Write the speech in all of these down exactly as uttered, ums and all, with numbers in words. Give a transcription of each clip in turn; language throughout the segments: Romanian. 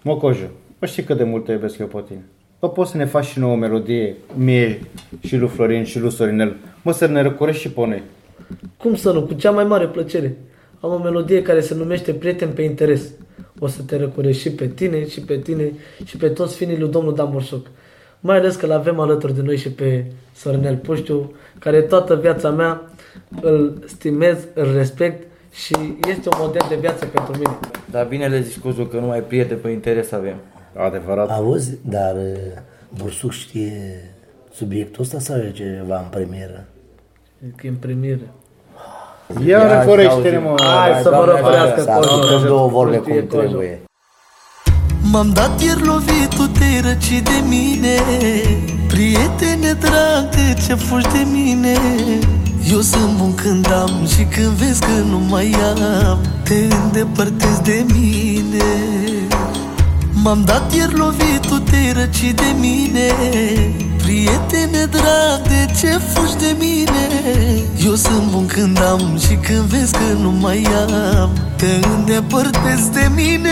Mocojo, o știi cât de mult te iubesc eu pe tine. Bă, poți să ne faci și nouă melodie, mie și lui Florin și lui Sorinel, mă, să ne răcorești și pe noi. Cum să nu? Cu cea mai mare plăcere. Am o melodie care se numește Prieten pe interes. O să te răcoresc și pe tine, și pe tine, și pe toți finii lui domnul Dan Borșoc. Mai ales că l-avem alături de noi și pe Sorinel Puștiu, care toată viața mea îl stimez, îl respect și este un model de viață pentru mine. Dar bine le zici, Cuzu, că numai prieteni pe interes avem. Adevărat. Auzi, dar Borsuc știe subiectul ăsta sau e ceva în premieră? Că e în premieră. Ia răcorește-ne, mă. Hai să vă răcorească Cojo. Să două vorbe cum trebuie. M-am dat ieri lovitul, te-ai răcit de mine. Prietene drag, de ce fugi de mine? Eu sunt bun când am și când vezi că nu mai am, te îndepărtezi de mine. M-am dat ieri lovitul, te-ai răcit de mine. Prietene drag, de ce fugi de mine? Eu sunt bun când am și când vezi că nu mai am, te îndepărtezi de mine.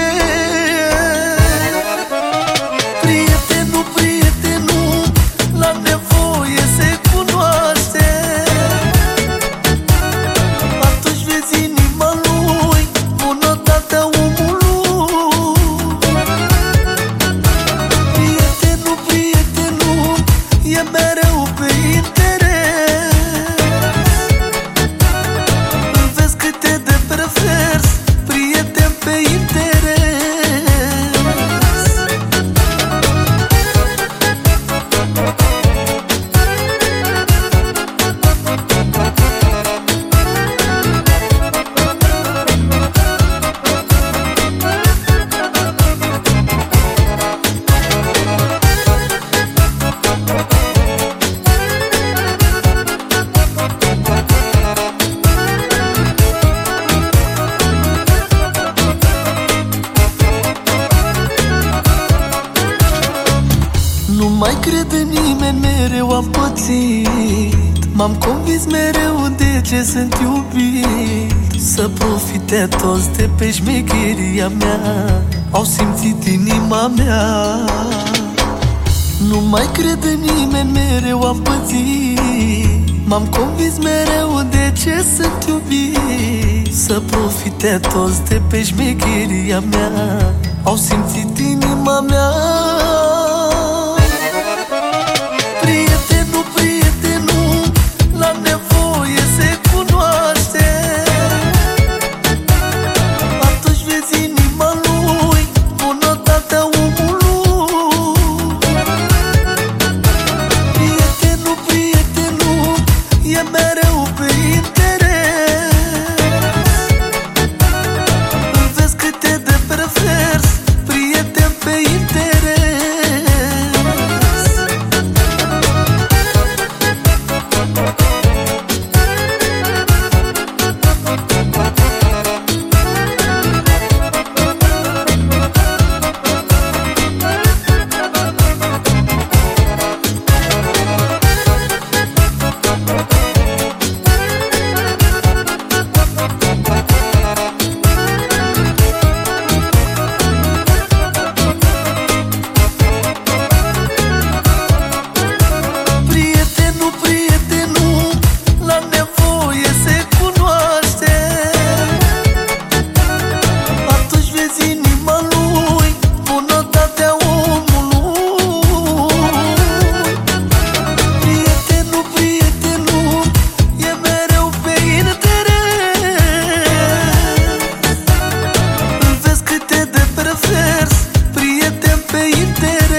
Prietenul, prietenul, la nevoie se cunoaște. Atunci vezi inima lui, bunătatea omului. Prietenul, prietenul, e mereu pe interes. Îl vezi cât e de prefers, prieten pe interes. Nu mai cred în nimeni, mereu am pățit. M-am convins mereu de ce sunt iubit. Să profite toți de pe șmecheria mea, au simțit inima mea. Nu mai cred în nimeni, mereu am pățit. M-am convins mereu de ce sunt iubit. Să profite toți de pe șmecheria mea, au simțit inima mea. Prietenul, prietenul, la nevoie se cunoaște. Atunci vezi inima lui, bunătatea omului. Prietenul, prietenul, e mereu pe interes. Îl vezi cât e de prefers, prieten pe interes. Prietenul, prietenul, la nevoie se cunoaște. Atunci vezi inima lui, bunătatea omului. Prietenul, prietenul, e mereu pe interes. Îl vezi cât e de prefers, prieten pe interes.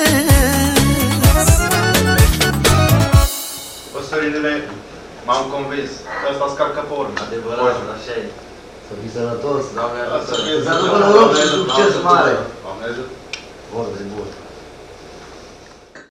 Bă, Sorinele, m-am convins. Ăsta scarcă pe urmă. Adevărat, așa e. Să fii sănătos. Doamne ajută. Să nu vă noroc și succes mare. Doamne ajută. Vorbe bune.